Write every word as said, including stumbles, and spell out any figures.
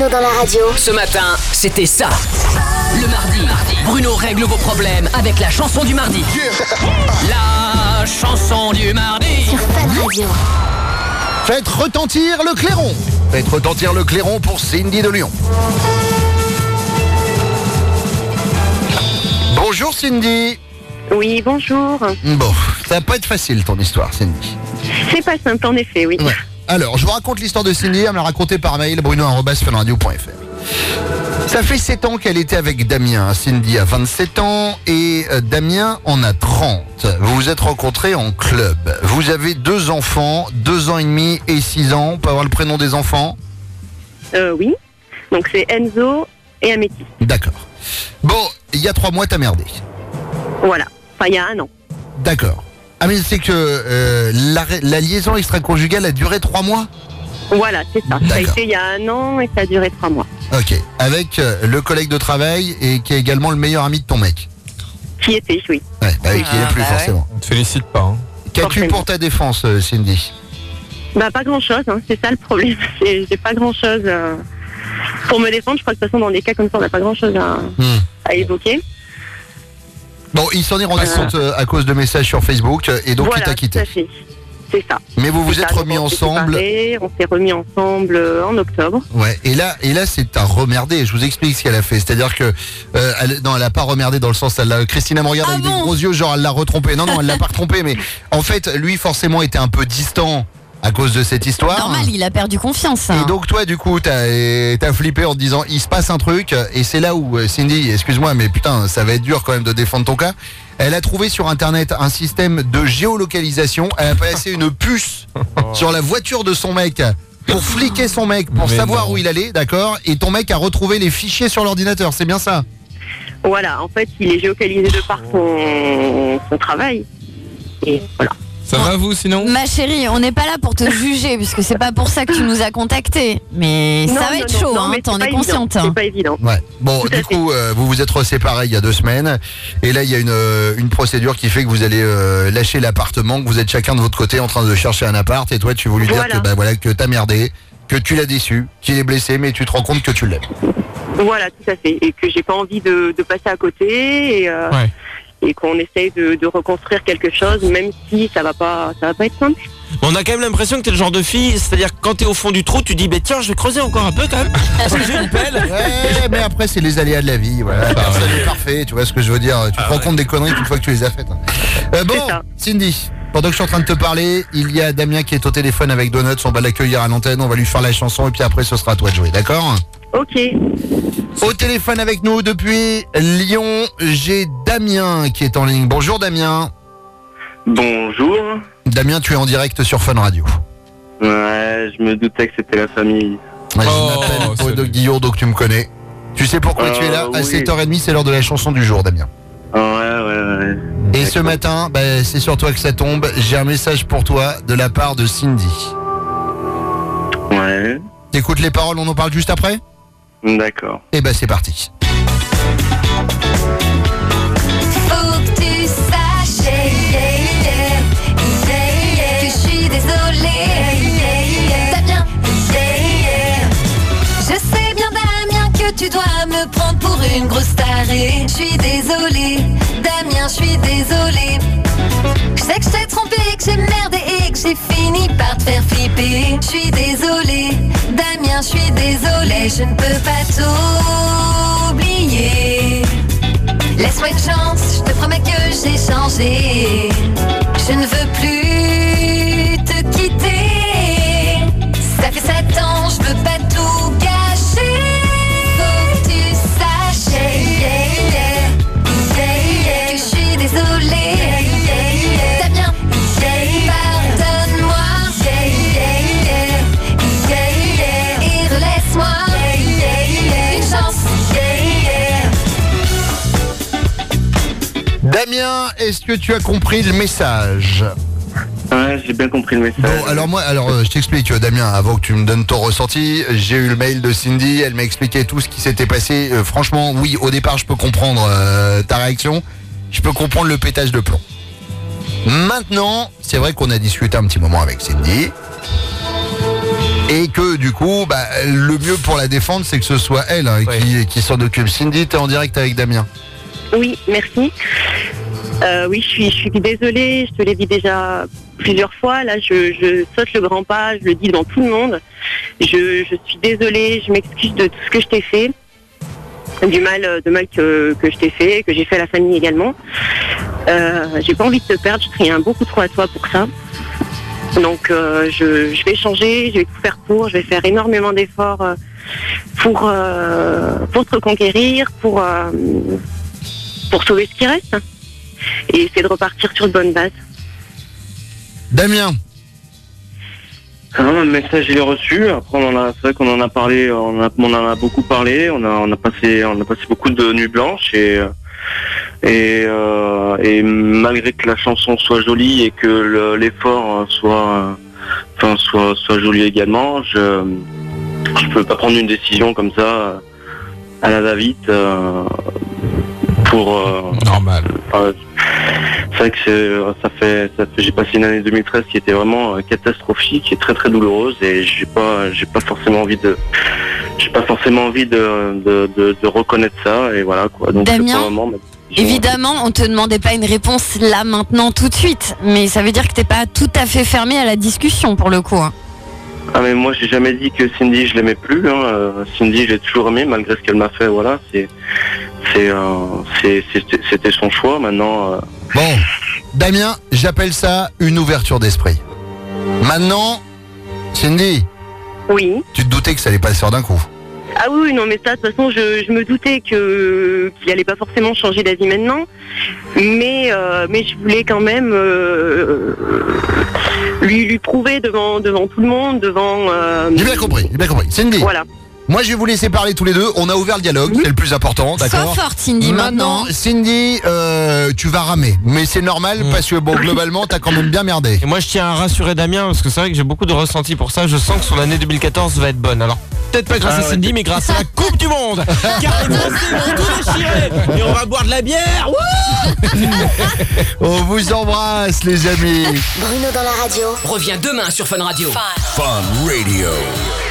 Bruno dans la radio. Ce matin, c'était ça. Le mardi, Bruno règle vos problèmes avec la chanson du mardi. La chanson du mardi. Sur Fun Radio. Faites retentir le clairon. Faites retentir le clairon pour Cindy de Lyon. Bonjour Cindy. Oui, bonjour. Bon, ça va pas être facile ton histoire, Cindy. C'est pas simple, en effet, oui. Ouais. Alors, je vous raconte l'histoire de Cindy, elle me l'a racontée par mail, bruno arobase fun radio point f r. Ça fait sept ans qu'elle était avec Damien. Cindy a vingt-sept ans et Damien en a trente. Vous vous êtes rencontrés en club. Vous avez deux enfants, deux ans et demi et six ans. On peut avoir le prénom des enfants ? Euh, oui. Donc c'est Enzo et Améthyste. D'accord. Bon, il y a trois mois, t'as merdé. Voilà. Enfin, il y a un an. D'accord. Ah mais c'est que euh, la, la liaison extra-conjugale a duré trois mois ? Voilà, c'est ça. Ça a D'accord. été il y a un an et ça a duré trois mois. Ok. Avec euh, le collègue de travail et qui est également le meilleur ami de ton mec. Qui était, oui. Ouais, bah oui, qui est Ah, plus bah forcément. On te félicite pas. Hein. Qu'as-tu Forcément. pour ta défense, euh, Cindy ? Bah, pas grand-chose, hein. C'est ça le problème. C'est- J'ai pas grand-chose euh, pour me défendre. Je crois que de toute façon, dans des cas comme ça, on n'a pas grand-chose à, Hmm. à évoquer. Bon, il s'en est rendu Voilà. compte euh, à cause de messages sur Facebook euh, et donc voilà, il t'a tout quitté. à fait. C'est ça. Mais vous vous C'est êtes ça. remis Donc, on s'est ensemble. séparés, on s'est remis ensemble euh, en octobre. Ouais. Et là, et là, c'est un remerdé. Je vous explique ce qu'elle a fait. C'est-à-dire que euh, elle, non, elle a pas remerdé dans le sens. Elle a, Christina me regarde Ah avec bon des gros yeux, genre elle l'a retrompé. Non, non, elle l'a pas retrompé. Mais en fait, lui forcément était un peu distant à cause de cette histoire. Normal, il a perdu confiance. Et hein. donc toi du coup t'as t'as flippé en te disant il se passe un truc et c'est là où euh, Cindy, excuse-moi mais putain ça va être dur quand même de défendre ton cas. Elle a trouvé sur internet un système de géolocalisation. Elle a placé une puce sur la voiture de son mec pour fliquer son mec pour Mais savoir non. où il allait, d'accord. Et ton mec a retrouvé les fichiers sur l'ordinateur, c'est bien ça? Voilà, en fait, il est géocalisé de par son, son travail. Et voilà. Ça va vous sinon? Ma chérie, on n'est pas là pour te juger, puisque c'est pas pour ça que tu nous as contactés. Mais Non, ça va non, être non, chaud, non, hein, mais t'en c'est es pas consciente. évident, hein. C'est pas évident. Ouais. Bon, Tout à du fait. coup, euh, vous vous êtes séparés il y a deux semaines. Et là, il y a une, euh, une procédure qui fait que vous allez euh, lâcher l'appartement, que vous êtes chacun de votre côté en train de chercher un appart. Et toi, tu veux lui dire Voilà. que, bah, voilà, que t'as merdé, que tu l'as déçu, qu'il est blessé, mais tu te rends compte que tu l'aimes. Voilà, tout à fait. Et que j'ai pas envie de, de passer à côté et, euh, Ouais. et qu'on essaye de, de reconstruire quelque chose, même si ça va pas, ça va pas être simple. On a quand même l'impression que t'es le genre de fille, c'est-à-dire que quand t'es au fond du trou, tu dis bah tiens je vais creuser encore un peu quand même, parce que j'ai une pelle. Ouais, mais après, c'est les aléas de la vie. Voilà. Personne n'est parfait, tu vois ce que je veux dire. Tu te rends compte des conneries une fois que tu les as faites. Euh, bon, C'est ça. Cindy, pendant que je suis en train de te parler, il y a Damien qui est au téléphone avec Donuts. On va l'accueillir à l'antenne, on va lui faire la chanson et puis après, ce sera à toi de jouer, d'accord? Ok. Au téléphone avec nous depuis Lyon, j'ai Damien qui est en ligne. Bonjour Damien. Bonjour. Damien, tu es en direct sur Fun Radio. Ouais, je me doutais que c'était la famille. Ouais, Oh, je m'appelle salut. Aude Guillaume, donc tu me connais. Tu sais pourquoi Euh, tu es là? À oui. sept heures trente, c'est l'heure de la chanson du jour, Damien. Ah ouais, ouais, ouais. Et ce matin, bah, c'est sur toi que ça tombe. J'ai un message pour toi de la part de Cindy. Ouais, T'écoutes les paroles, on en parle juste après? d'accord. Et bah c'est parti. Faut que tu saches yeah, yeah, yeah, yeah, que je suis désolée. Damien, yeah, yeah. Je sais bien Damien que tu dois me prendre pour une grosse tarée. Je suis désolée, Damien, je suis désolée. Je sais que je t'ai trompé, que j'ai merdé et que j'ai fini par te faire flipper. Je suis désolée, Damien, je suis désolée. Je ne peux pas t'oublier. Laisse-moi une chance, je te promets que j'ai changé. Je ne veux plus te quitter. Ça fait sept ans, je veux pas tout gâcher. Faut que tu saches yeah, yeah, yeah, yeah, que je suis désolée. Yeah, yeah, Damien, yeah, pardonne-moi. Yeah, yeah, yeah, yeah, et relaisse-moi. Yeah, yeah, une chance. Yeah, yeah. Damien, est-ce que tu as compris le message? Ouais, j'ai bien compris le message. Bon, alors moi, alors euh, je t'explique, euh, Damien, avant que tu me donnes ton ressenti, j'ai eu le mail de Cindy, elle m'a expliqué tout ce qui s'était passé. Euh, franchement, oui, au départ, je peux comprendre euh, ta réaction, je peux comprendre le pétage de plomb. Maintenant, c'est vrai qu'on a discuté un petit moment avec Cindy, Et que du coup, bah, le mieux pour la défendre, c'est que ce soit elle hein, Ouais. qui, qui s'en occupe. Cindy, t'es en direct avec Damien. Oui, merci. Euh, oui, je suis, je suis désolée, je te l'ai dit déjà plusieurs fois. Là, je, je saute le grand pas, je le dis devant tout le monde. Je, je suis désolée, je m'excuse de tout ce que je t'ai fait, du mal, de mal que, que je t'ai fait, que j'ai fait à la famille également. Euh, j'ai pas envie de te perdre, je tiens beaucoup trop à toi pour ça. Donc, euh, je, je vais changer, je vais tout faire pour, je vais faire énormément d'efforts euh, pour, euh, pour te reconquérir, pour, euh, pour sauver ce qui reste et essayer de repartir sur de bonnes bases. Damien, Ah, le message il est reçu. Après on en a, c'est vrai qu'on en a parlé, on, a, on en a beaucoup parlé. On a, on a passé, on a passé beaucoup de nuits blanches et et, euh, et malgré que la chanson soit jolie et que le, l'effort soit, enfin soit soit joli également, je je peux pas prendre une décision comme ça à la va-vite euh, pour. Euh, Normal. euh, c'est vrai que c'est, ça fait, ça fait, j'ai passé une année deux mille treize qui était vraiment euh, catastrophique, qui est très très douloureuse et j'ai pas, j'ai pas forcément envie de, j'ai pas forcément envie de, de, de, de reconnaître ça et voilà quoi. Donc Damien, pour le moment, ma décision- Évidemment, on te demandait pas une réponse là, maintenant, tout de suite. Mais ça veut dire que t'es pas tout à fait fermé à la discussion pour le coup. hein. Ah mais moi j'ai jamais dit que Cindy je l'aimais plus. Hein. Euh, Cindy j'ai toujours aimé malgré ce qu'elle m'a fait. Voilà, c'est, c'est, euh, c'est, c'était, c'était son choix. Maintenant. Euh... bon, Damien, j'appelle ça une ouverture d'esprit. Maintenant, Cindy, Oui. tu te doutais que ça allait pas se faire d'un coup. Ah oui, oui, non, mais ça, de toute façon, je, je me doutais que qu'il allait pas forcément changer d'avis maintenant, mais euh, mais je voulais quand même euh, lui lui prouver devant devant tout le monde, devant. Euh, J'ai bien compris, j'ai bien compris. Cindy, Voilà. moi je vais vous laisser parler tous les deux. On a ouvert le dialogue, c'est le plus important, Sois d'accord? forte, Cindy, maintenant. Cindy, euh, tu vas ramer, mais c'est normal Mm. parce que bon, globalement, t'as quand même bien merdé. Et moi je tiens à rassurer Damien parce que c'est vrai que j'ai beaucoup de ressenti pour ça. Je sens que son année deux mille quatorze va être bonne. Alors peut-être pas grâce Ah à ouais. Cindy mais grâce à la Coupe du Monde. Car les Français vont tout déchirer. Et on va boire de la bière. Wouh. On vous embrasse, les amis. Bruno dans la radio. Reviens demain sur Fun Radio. Fun Radio.